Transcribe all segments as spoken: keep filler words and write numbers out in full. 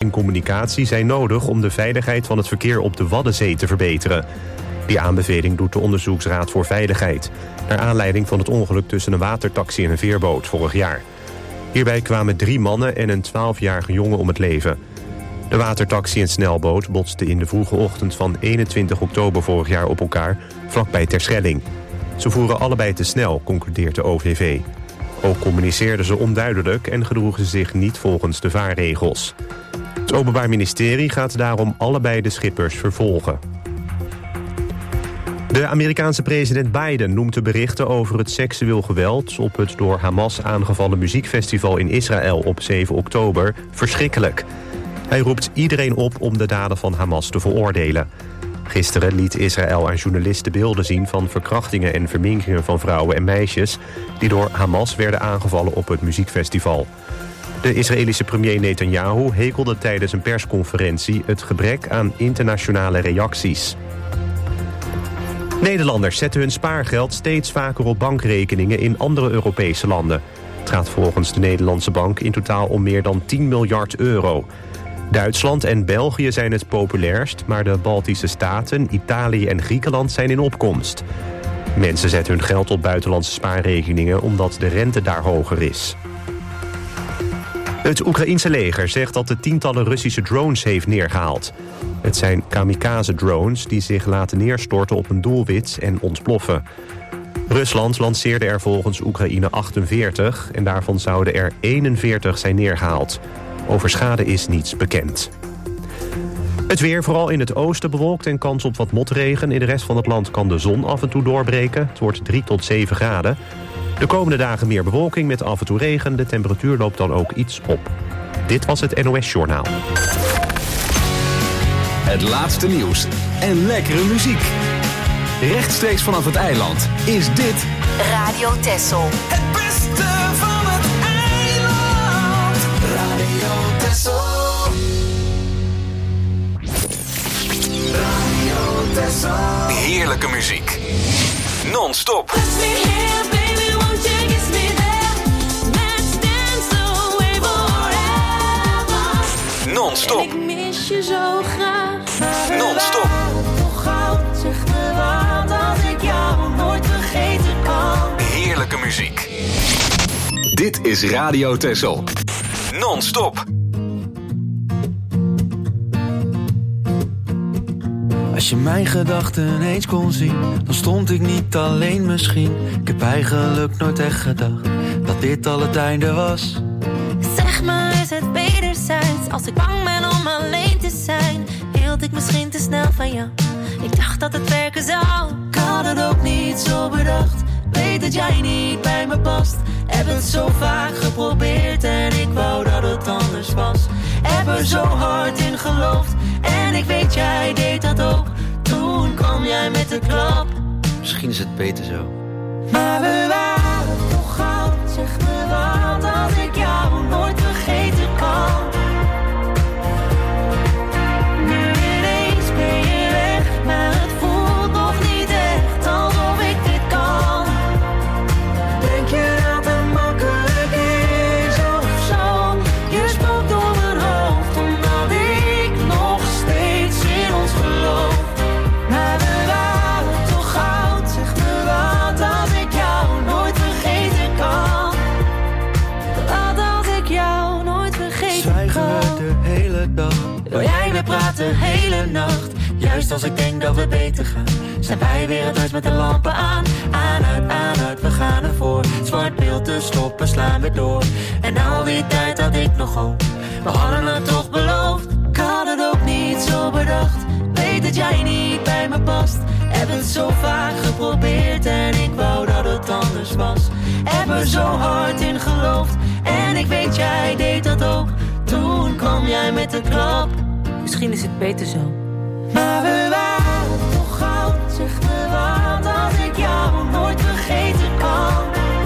en communicatie zijn nodig om de veiligheid van het verkeer op de Waddenzee te verbeteren. Die aanbeveling doet de Onderzoeksraad voor Veiligheid, naar aanleiding van het ongeluk tussen een watertaxi en een veerboot vorig jaar. Hierbij kwamen drie mannen en een twaalfjarige jongen om het leven. De watertaxi en snelboot botsten in de vroege ochtend van eenentwintig oktober vorig jaar op elkaar, vlakbij Terschelling. Ze voeren allebei te snel, concludeert de O V V. Ook communiceerden ze onduidelijk en gedroegen ze zich niet volgens de vaarregels. Het Openbaar Ministerie gaat daarom allebei de schippers vervolgen. De Amerikaanse president Biden noemt de berichten over het seksueel geweld op het door Hamas aangevallen muziekfestival in Israël op zeven oktober verschrikkelijk. Hij roept iedereen op om de daden van Hamas te veroordelen. Gisteren liet Israël aan journalisten beelden zien van verkrachtingen en verminkingen van vrouwen en meisjes die door Hamas werden aangevallen op het muziekfestival. De Israëlische premier Netanyahu hekelde tijdens een persconferentie het gebrek aan internationale reacties. Nederlanders zetten hun spaargeld steeds vaker op bankrekeningen in andere Europese landen. Het gaat volgens de Nederlandse bank in totaal om meer dan tien miljard euro. Duitsland en België zijn het populairst, maar de Baltische Staten, Italië en Griekenland zijn in opkomst. Mensen zetten hun geld op buitenlandse spaarrekeningen omdat de rente daar hoger is. Het Oekraïense leger zegt dat het tientallen Russische drones heeft neergehaald. Het zijn kamikaze-drones die zich laten neerstorten op een doelwit en ontploffen. Rusland lanceerde er volgens Oekraïne achtenveertig en daarvan zouden er eenenveertig zijn neergehaald. Over schade is niets bekend. Het weer, vooral in het oosten bewolkt en kans op wat motregen. In de rest van het land kan de zon af en toe doorbreken. Het wordt drie tot zeven graden. De komende dagen meer bewolking met af en toe regen. De temperatuur loopt dan ook iets op. Dit was het N O S Journaal. Het laatste nieuws en lekkere muziek. Rechtstreeks vanaf het eiland is dit Radio Texel. Het beste van het eiland. Radio Texel. Radio Texel. heerlijke muziek. Non-stop. Non-stop. Ik mis je zo graag. Non-stop. Toch goud, zeg me wat als ik jou nooit vergeten kan. Heerlijke muziek. Dit is Radio Texel. Non-stop. Als je mijn gedachten eens kon zien, dan stond ik niet alleen misschien. Ik heb eigenlijk nooit echt gedacht dat dit al het einde was. Zeg maar, is het wederzijds? Als ik bang ben om alleen te zijn, hield ik misschien te snel van jou. Ik dacht dat het werken zou. Ik had het ook niet zo bedacht. Weet dat jij niet bij me past. Heb het zo vaak geprobeerd en ik wou dat het anders was. Heb er zo hard in geloofd en ik weet jij deed dat ook. Toen kwam jij met de klap. Misschien is het beter zo. Maar we waren toch goud. Zeg me wat als ik jou nooit vergeten kan. Nu ineens ben je weg, maar het voelt nog niet echt alsof ik dit kan. Denk je dat het makkelijk is of zo? Je spookt door mijn hoofd omdat ik nog steeds in ons geloof. Maar we waren toch goud, zeg me wat als ik jou nooit vergeten kan. Wat als ik jou nooit vergeten Zwijgen kan. we de hele dag. Wil jij weer praten de hele nacht? Juist als ik denk dat we beter gaan, zijn wij weer het huis met de lampen aan. Aan uit, aan uit, we gaan ervoor. Zwart beeld te stoppen, slaan we door. En al die tijd had ik nog hoop. We hadden het toch beloofd. Ik had het ook niet zo bedacht. Weet dat jij niet bij me past. Heb het zo vaak geprobeerd en ik wou dat het anders was. Heb er zo hard in geloofd en ik weet jij deed dat ook. Toen kwam jij met de klap. Misschien is het beter zo. Maar we waren toch goud. Zeg me wat als ik jou nooit vergeten kan.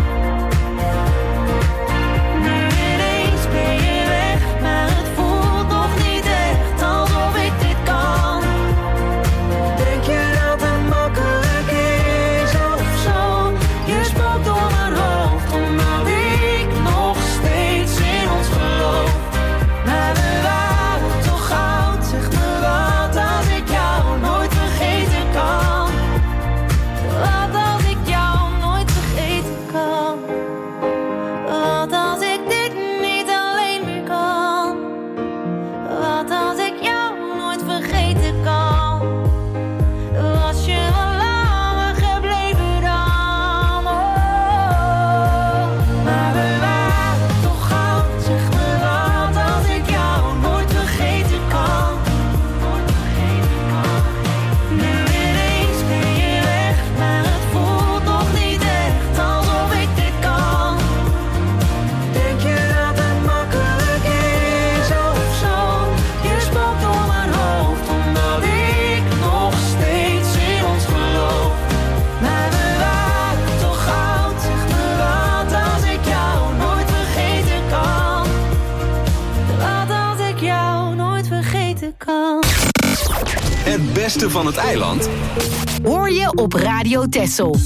Nu ineens ben je weg, maar het voelt nog niet echt alsof ik dit kan. Denk je dat het makkelijk is of zo? Je spookt door mijn hoofd omdat ik nog steeds in ons geloof. Maar we waren beter kan. Het beste van het eiland hoor je op Radio Texel.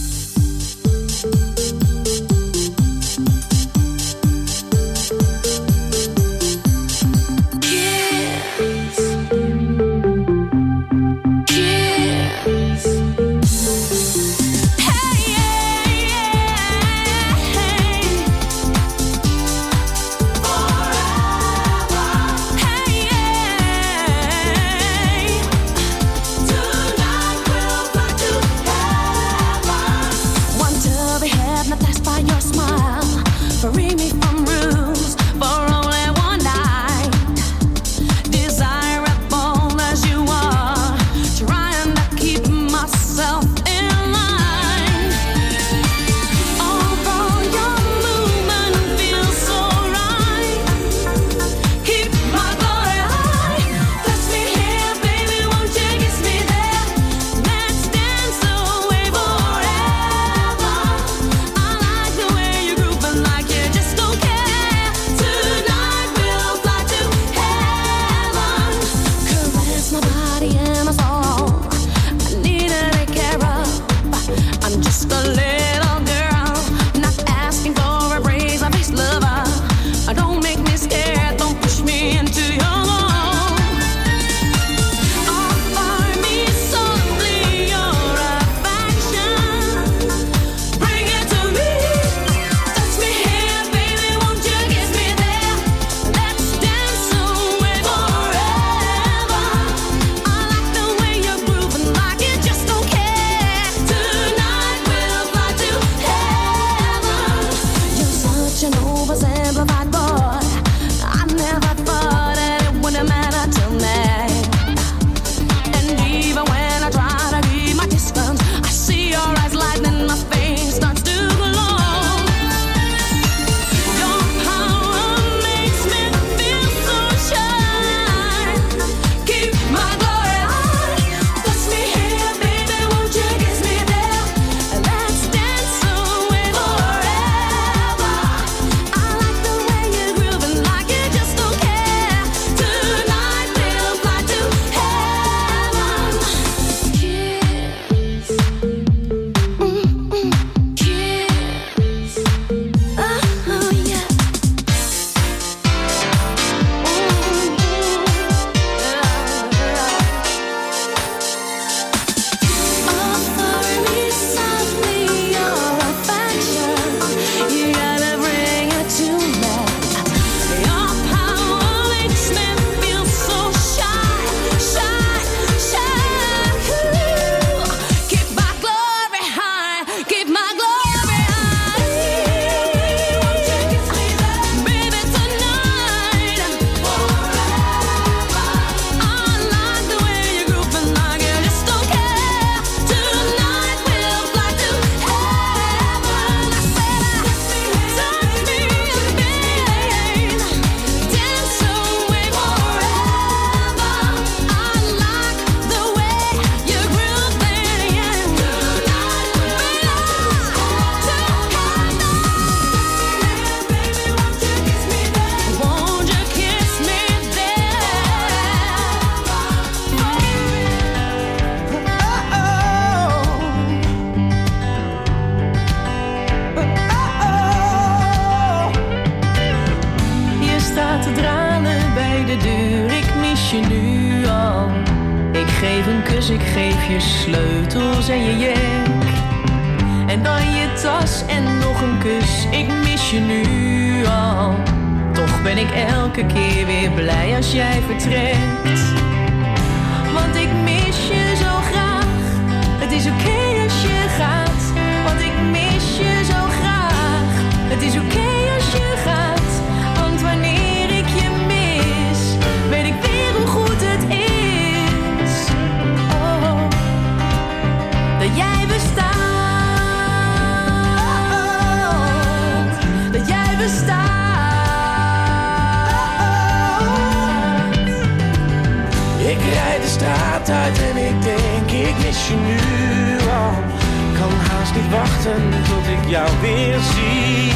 sleutels en je jek. En dan je tas en nog een kus, ik mis je nu al. Toch ben ik elke keer weer blij als jij vertrekt. Want ik mis je zo graag, het is oké okay als je gaat. Want ik mis je zo graag, het is oké okay als je gaat. Want wanneer ik je mis, weet ik weer hoe goed het is. Oh, dat jij bestaat, dat jij bestaat. Ik rijd de straat uit en ik denk, ik mis je nu al. Kan haast niet wachten tot ik jou weer zie.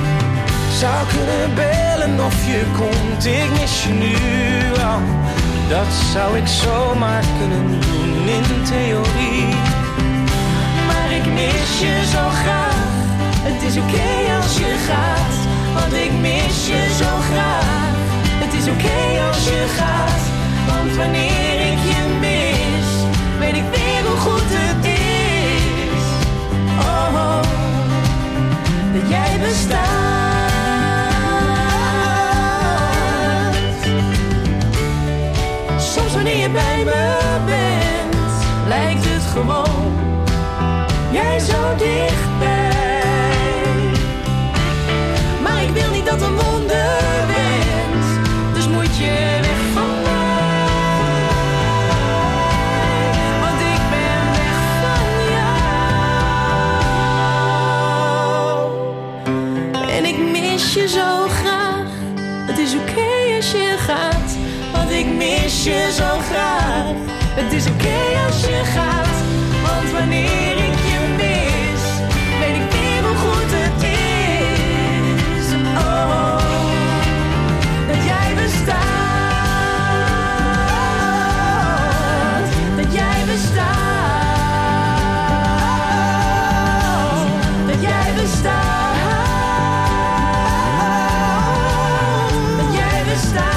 Zou kunnen bellen of je komt, ik mis je nu al. dat zou ik zomaar kunnen doen in theorie. Maar ik mis je zo graag, het is oké okay als je gaat. Want ik mis je zo graag, het is oké okay als je gaat. Want wanneer ik je mis, weet ik weer hoe goed het is. Oh, oh dat jij bestaat. Soms wanneer je bij me bent, lijkt het gewoon, jij zo dichtbij. Maar ik wil niet dat een wonder bent, dus moet je weg van mij. Want ik ben weg van jou. En ik mis je zo graag, het is oké okay als je gaat. Want ik mis je zo graag, het is oké okay als je gaat. Want wanneer ik je mis, weet ik weer hoe goed het is. Oh, dat jij bestaat, dat jij bestaat, dat jij bestaat, dat jij bestaat.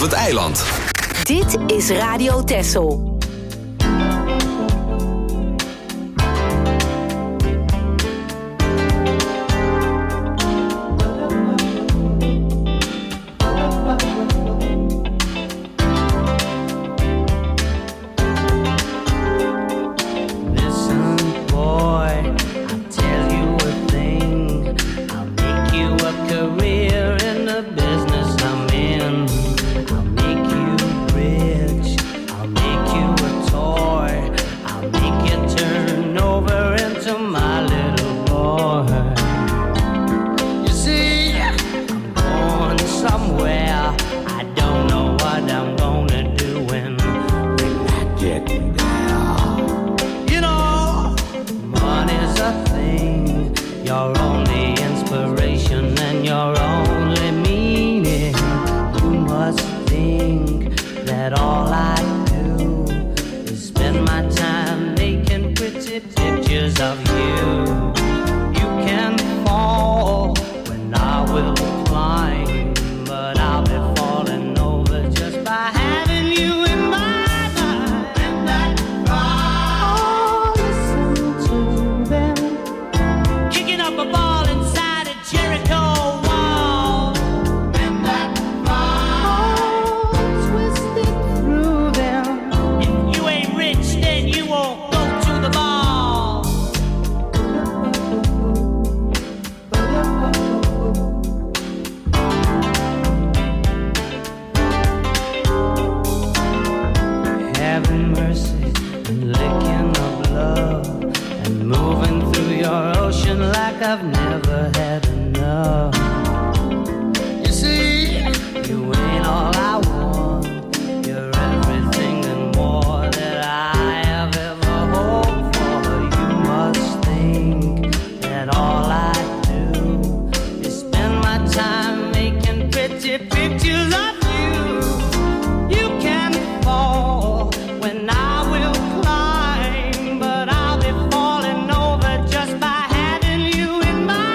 vanaf het eiland. Dit is Radio Texel. But I'll be falling over just by having you in my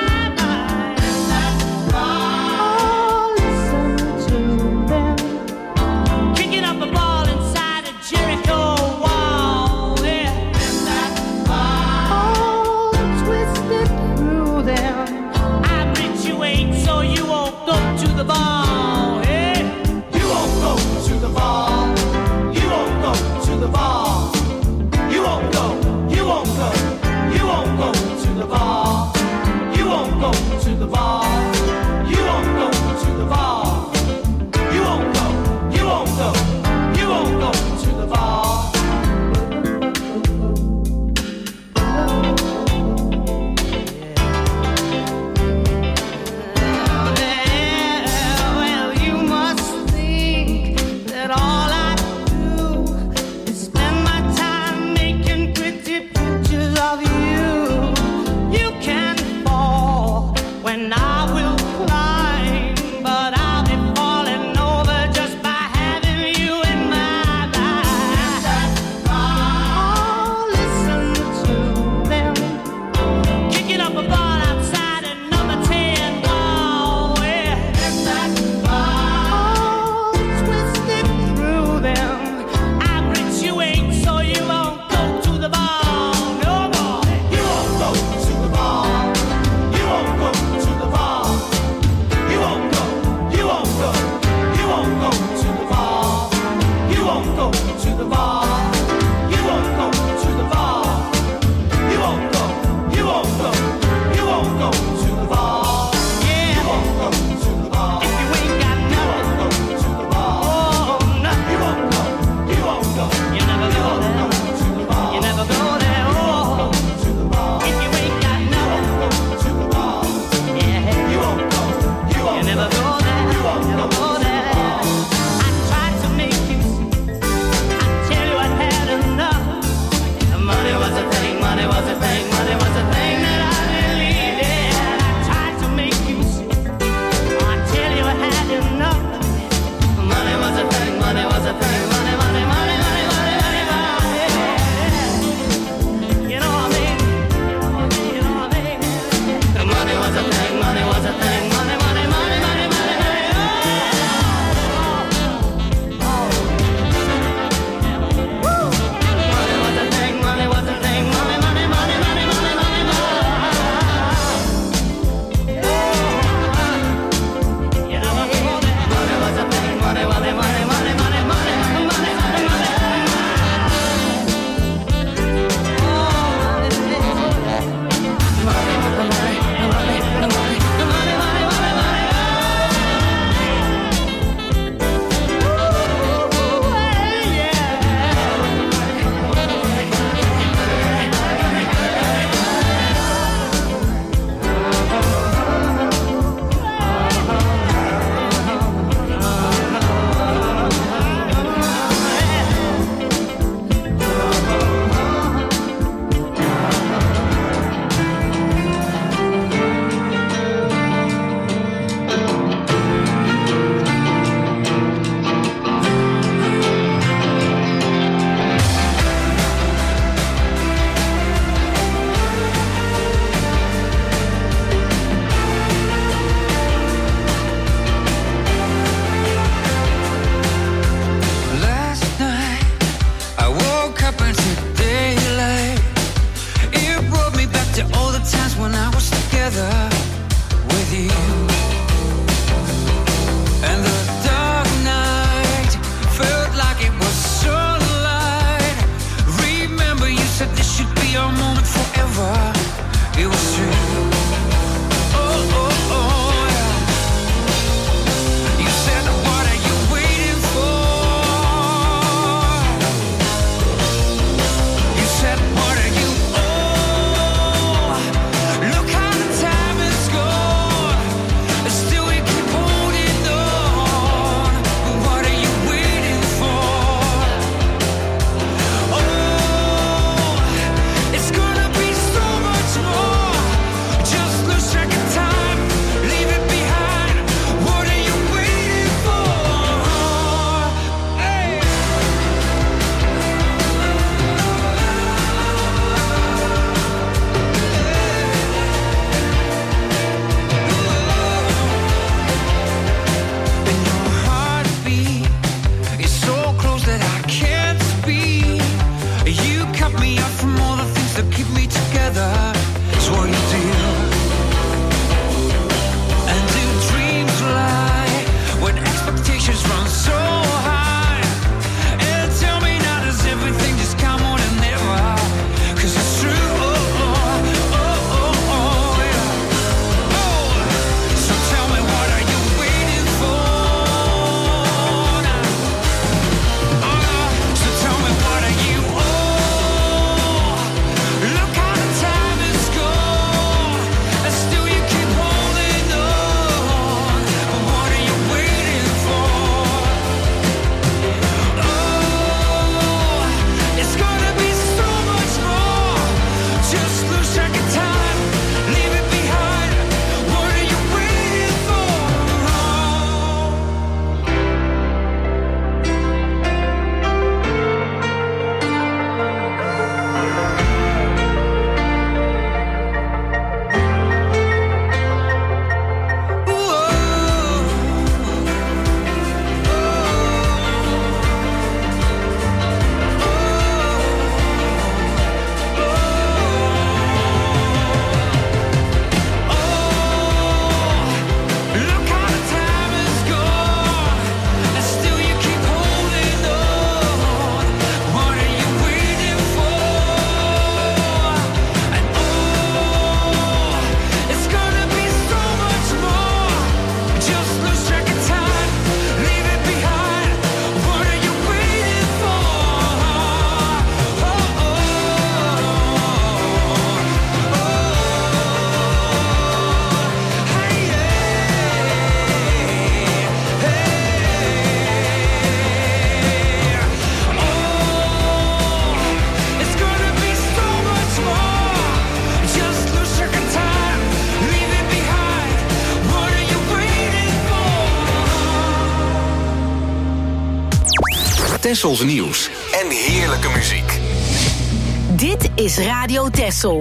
Tessels nieuws en heerlijke muziek. Dit is Radio Tessel.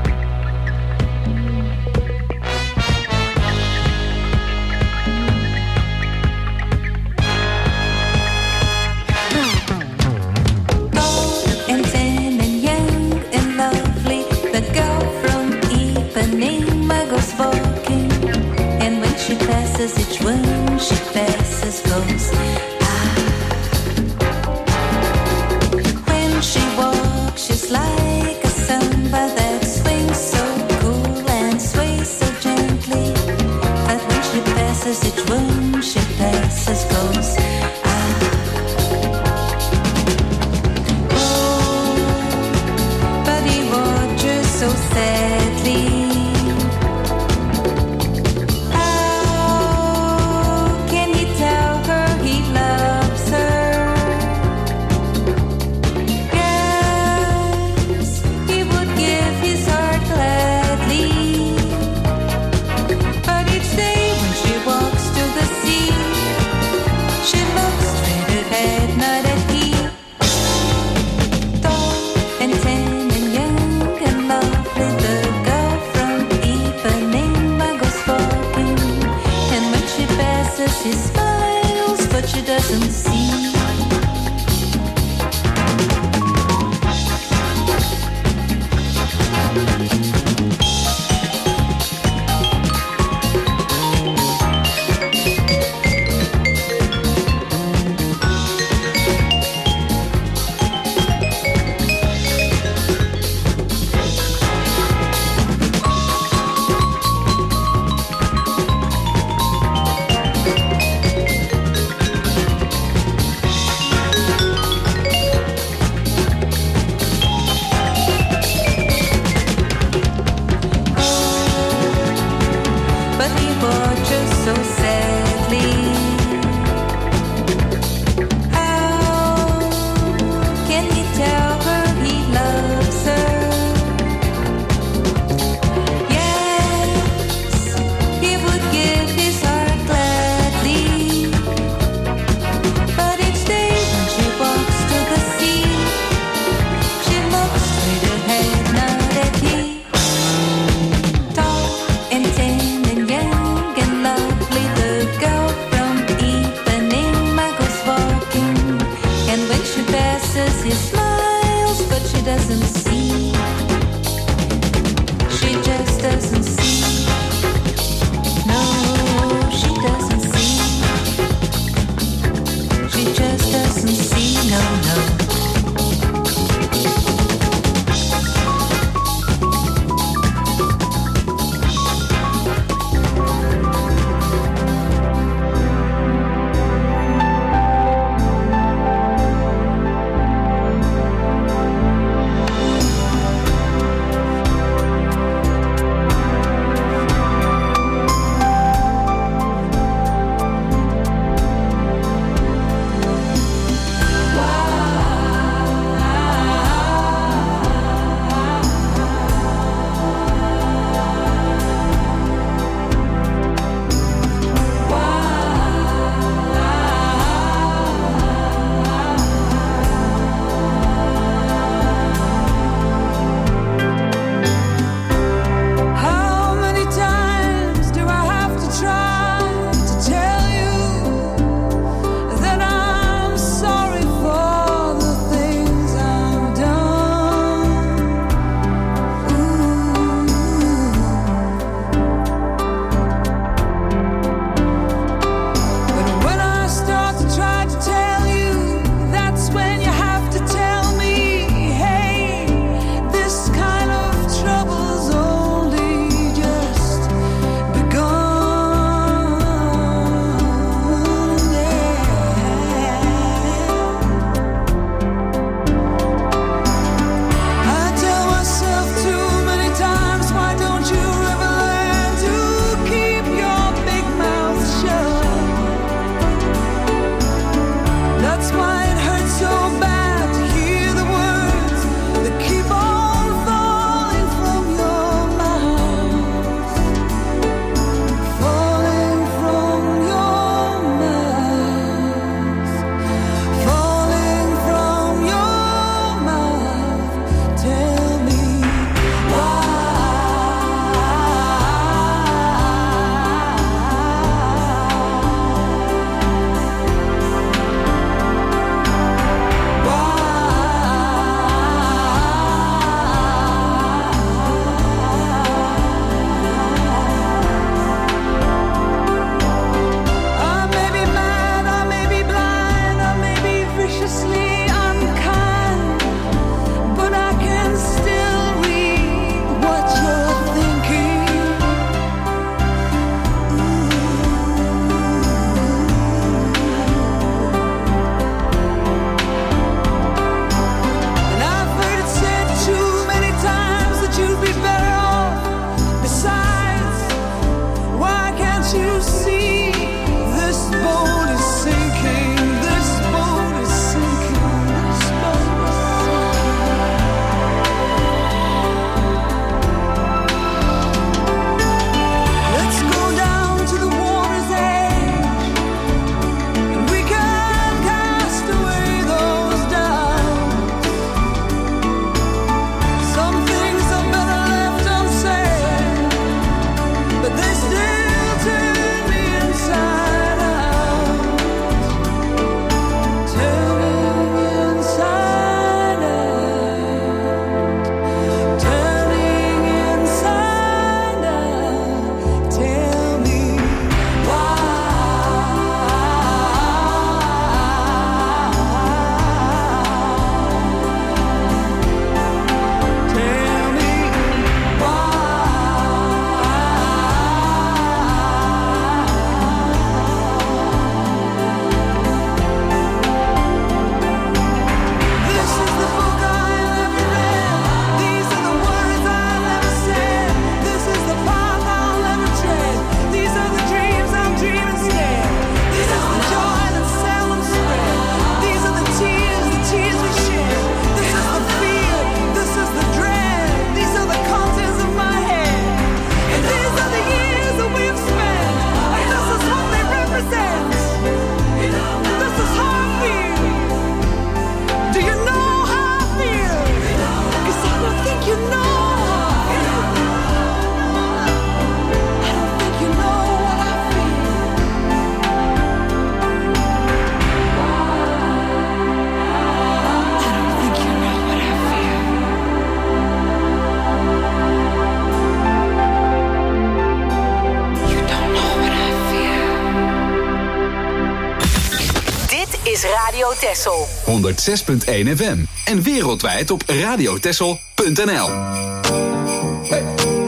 Each one she passes goes ah. When she walks, she's like a samba that swings so cool and sways so gently. But when she passes, each one she passes goes ah. Oh, but he watches so sadly. She smiles, but she doesn't see. Texel. honderd zes punt één F M. En wereldwijd op radiotexel punt n l. Hey.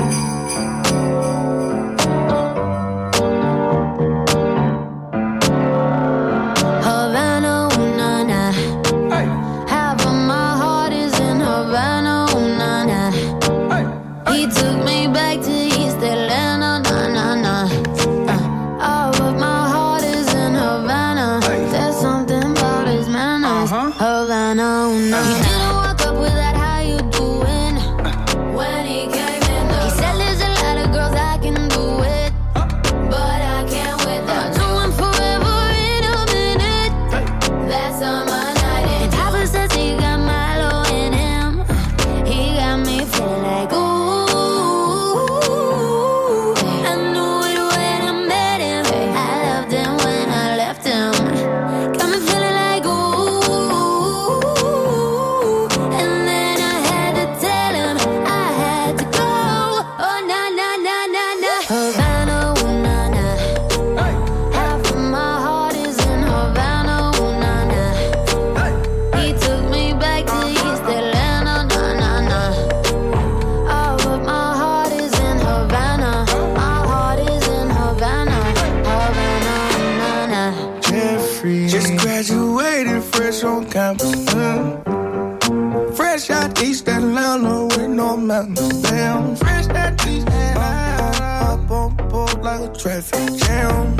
Traffic jam,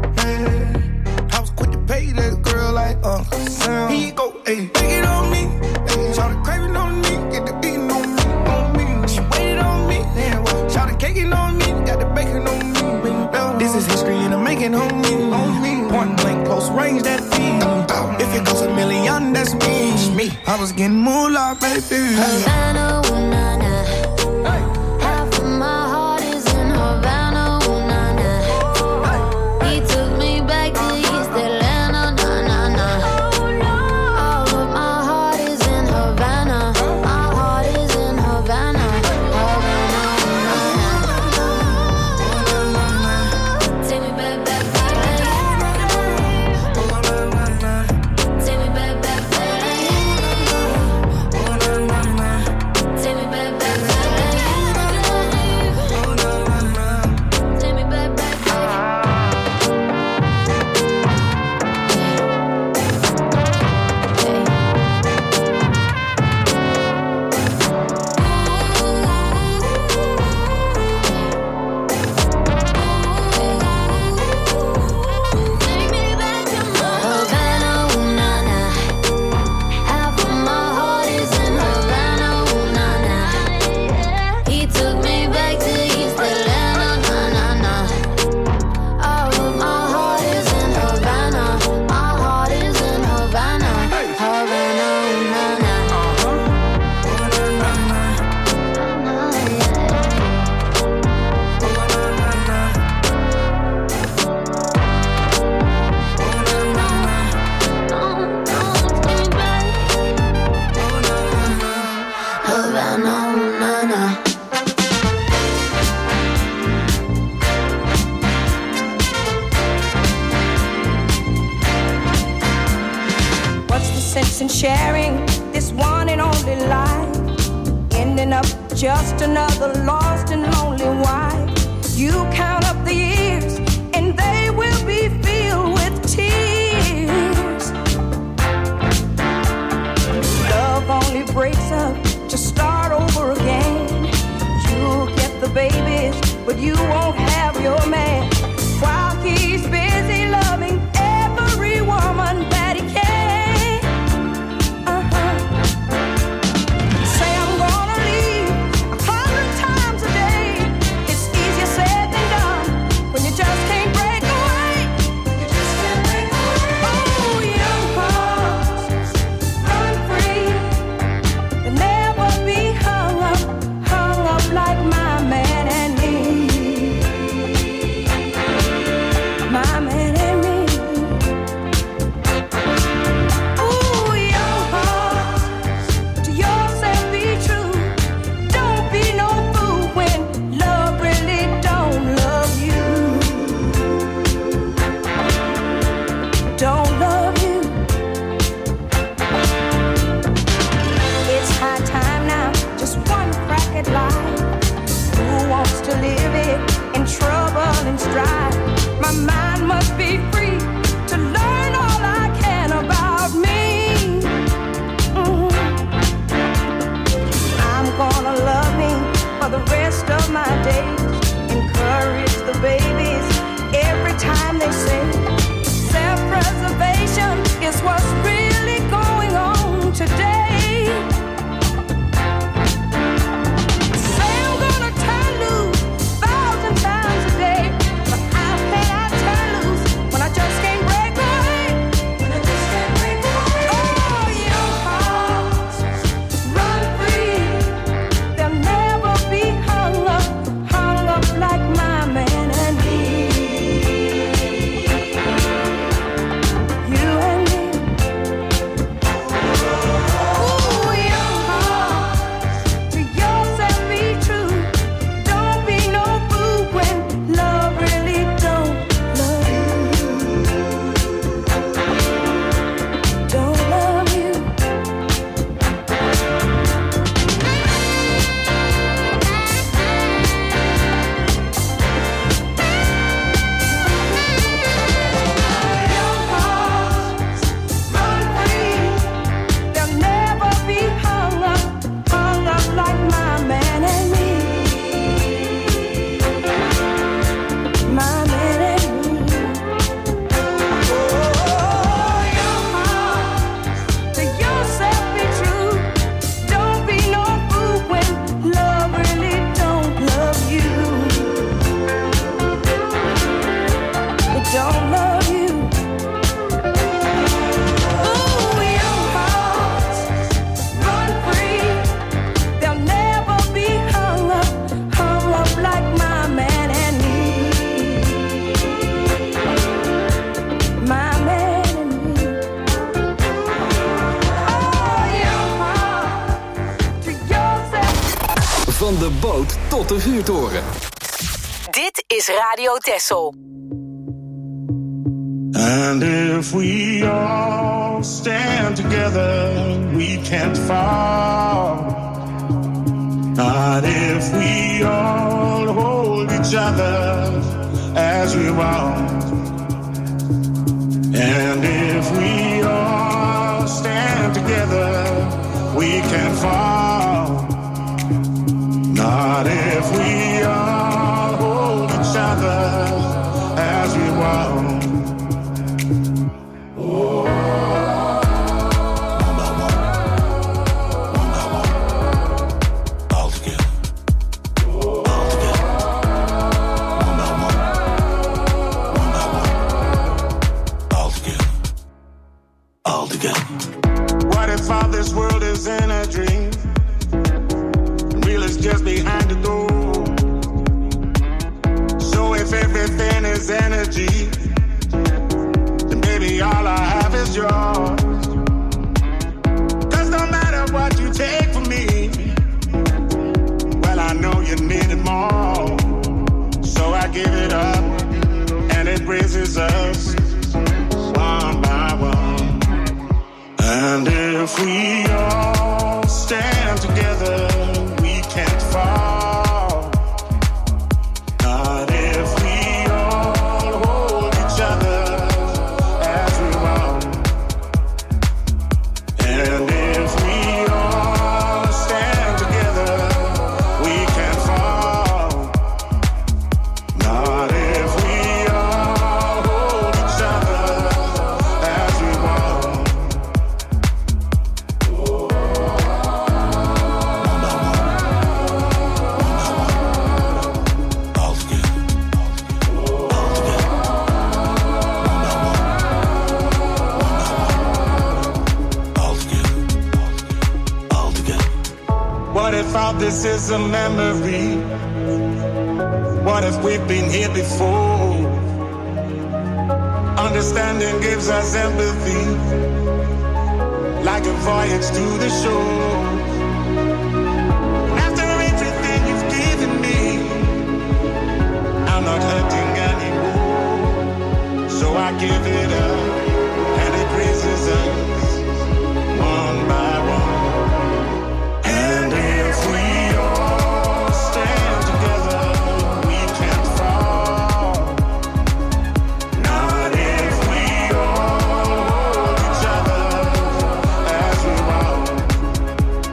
man. I was quick to pay that girl like Uncle Sam. Here you go, ayy, take it on me. Shout the craving on me, get the beating on me, on me. She waited on me, shout the caking on me, got the bacon on me. This is history and I'm making on me, on me. Point blank, close range, that feed. If it goes a million, that's me. me. I was getting moolah, baby. Havana, ooh, nah, nah. Half of my heart is in Havana. Sharing this one and only life, ending up just another lost and lonely wife. You count up the years and they will be filled with tears. Love only breaks up to start over again. You'll get the babies, but you won't have your man, while he's busy loving every woman that he can. Never be hung up the babies every time they sing. Self-preservation is what's really going on today. Say I'm gonna turn loose a thousand times a day, but how can I turn loose when I just can't break away? When I just can't break away. Oh, your hearts run free. They'll never be hung up, hung up like my man and me. You and me. Ooh, your heart, to yourself be true. Don't be no fool when love really don't love you. Don't love you. Your hearts run free. They'll never be hung up, hung up like my man and me. My man and me. Oh, your heart, to yourself be true. Don't be no fool when love really don't love you. It don't love you. Ooh, your hearts run free. They'll never be hung up, hung up like my man and me. My man and me. Oh, your heart, to yourself. Van de boot tot de vuurtoren. Dit is Radio Texel. And if we all stand together, we can't fall. Not if we all hold each other as we walk. And if we all stand together, we can't fall. Not if we all hold each other as we walk. What if all this world is in a dream? Real is just behind the door. So if everything is energy, then baby all I have is yours. Cause no matter what you take from me, well I know you need it more. So I give it up and it raises us one by one. And if we all stand together, we can't fall. Not if we all hold each other as we walk. And if we all stand together, we can't fall. Not if we all hold each other as we walk. What if all this is a memory? What if we've been here before? Understanding gives us empathy, like a voyage to the shore. After everything you've given me, I'm not hurting anymore. So I give it up, and it raises us one by one. And if we all stand together, we can't fall. Not if we all hold each other as we walk.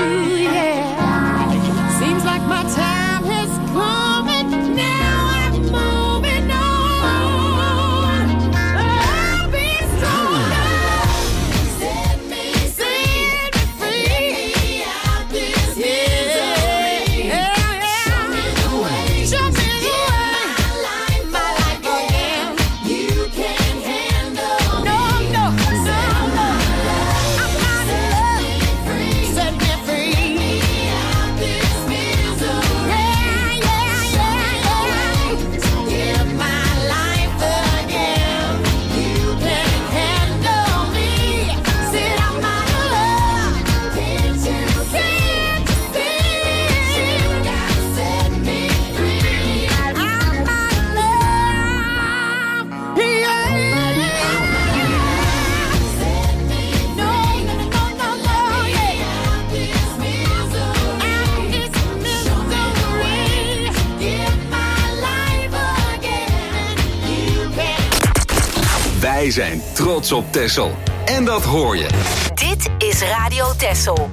Wij zijn trots op Texel. En dat hoor je. Dit is Radio Texel.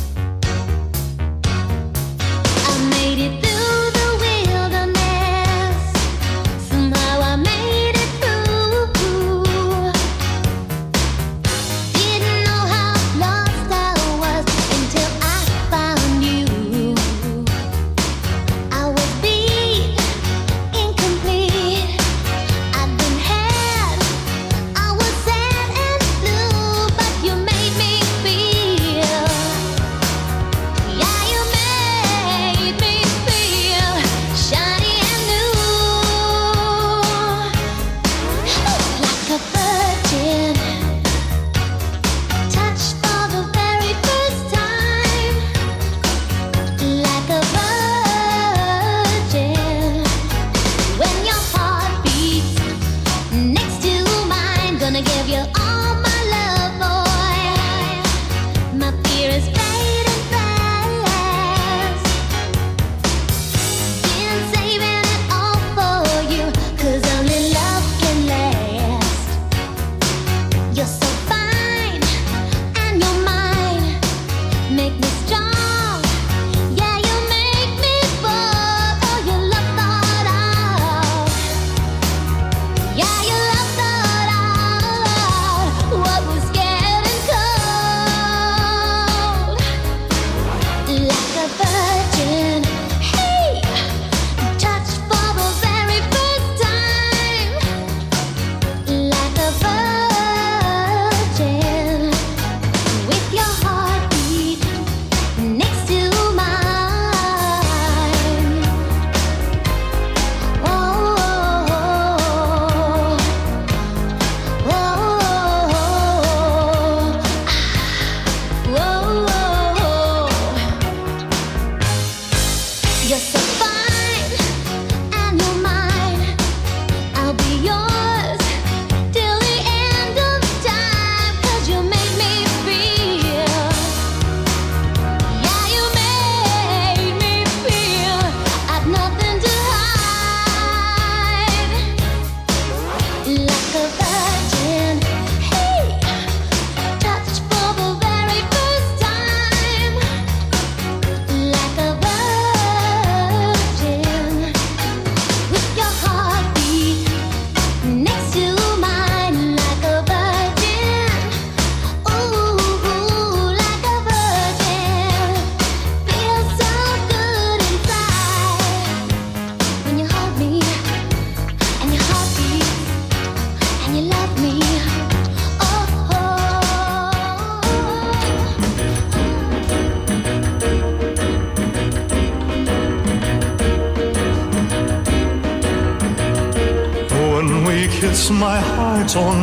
My heart's on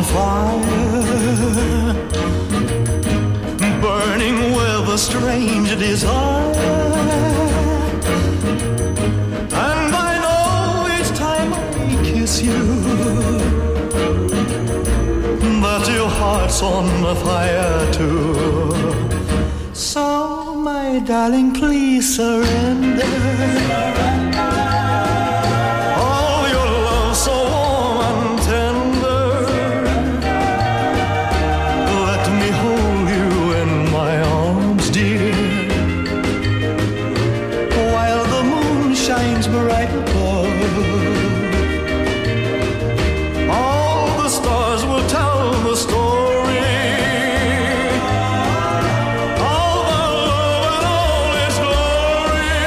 fire, burning with a strange desire, and I know each time I kiss you that your heart's on fire too. So my darling, please surrender. All your love so warm and tender. Let me hold you in my arms, dear. shines bright above. All the stars will tell the story. All the love and all its glory.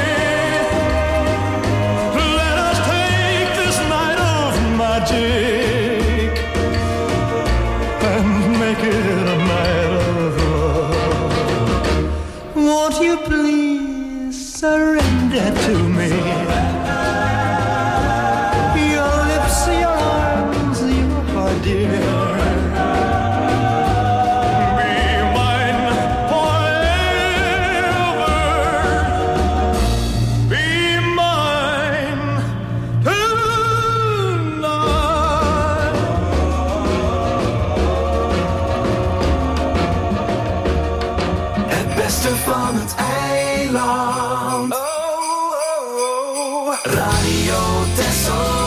Let us take this night of magic and make it a night of love. Won't you please surrender to me? Your lips, your arms, your heart, dear. Be mine forever. Be mine tonight. Het beste van het eiland. Oh, oh, oh. Radio Texel.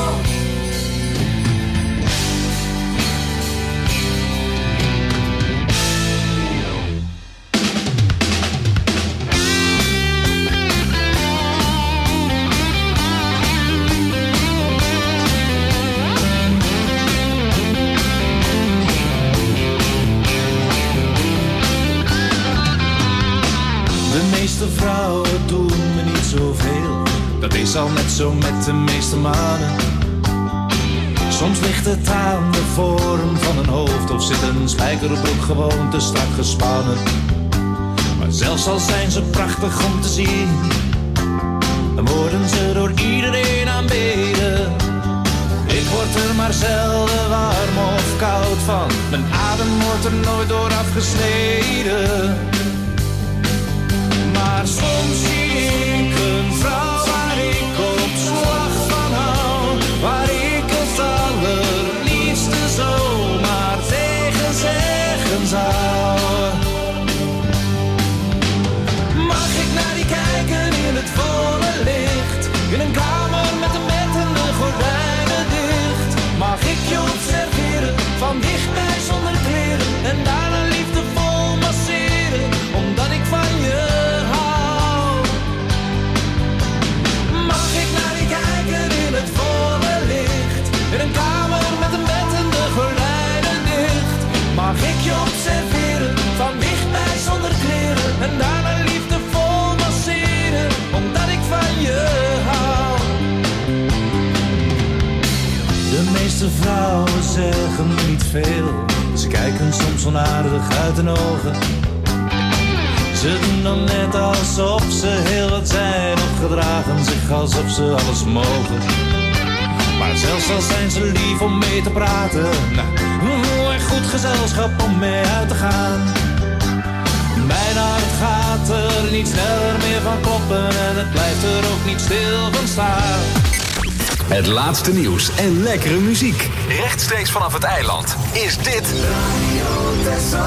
De meeste vrouwen doen me niet zoveel. Dat is al net zo met de meeste mannen. Soms ligt het aan de vorm van een hoofd, of zit een spijkerbroek gewoon te strak gespannen. Maar zelfs al zijn ze prachtig om te zien, dan worden ze door iedereen aanbeden. Ik word er maar zelden warm of koud van. Mijn adem wordt er nooit door afgesneden. Maar soms zie ik een vrouw waar ik op slag van hou, waar ik het allerliefste zomaar tegen zeggen zou. Mag ik naar die kijken in het volle licht, in een kamer met een bed en de gordijnen dicht? Mag ik je observeren, van dichtbij zonder kleren, en daarna liefdevol masseren, omdat ik van je in een kamer met een bed en de gordijnen dicht? Mag ik je observeren, van dichtbij zonder kleren, en daarna liefdevol masseren, omdat ik van je hou? De meeste vrouwen zeggen niet veel. Ze kijken soms onaardig uit hun ogen. Ze doen dan net alsof ze heel wat zijn, of gedragen zich alsof ze alles mogen. Maar zelfs al zijn ze lief om mee te praten, nou, en goed gezelschap om mee uit te gaan. Mijn hart gaat er niet sneller meer van kloppen, en het blijft er ook niet stil van staan. Het laatste nieuws en lekkere muziek. Rechtstreeks vanaf het eiland is dit Radio Texel.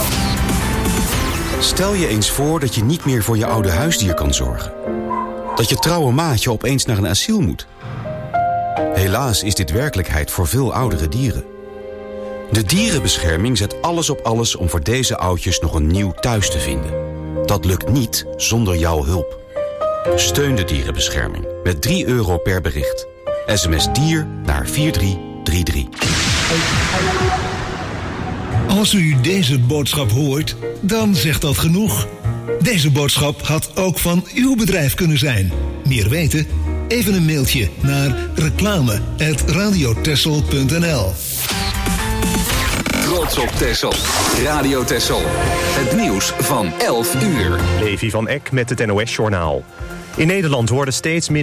Stel je eens voor dat je niet meer voor je oude huisdier kan zorgen. Dat je trouwe maatje opeens naar een asiel moet. Helaas is dit werkelijkheid voor veel oudere dieren. De dierenbescherming zet alles op alles om voor deze oudjes nog een nieuw thuis te vinden. Dat lukt niet zonder jouw hulp. Steun de dierenbescherming met drie euro per bericht. S M S dier naar vier drie drie drie. Als u deze boodschap hoort, dan zegt dat genoeg. Deze boodschap had ook van uw bedrijf kunnen zijn. Meer weten? Even een mailtje naar reclame at radiotessel punt n l. Trots op Texel. Radio Texel. Het nieuws van elf uur. Levi van Eck met het N O S-journaal. In Nederland worden steeds minder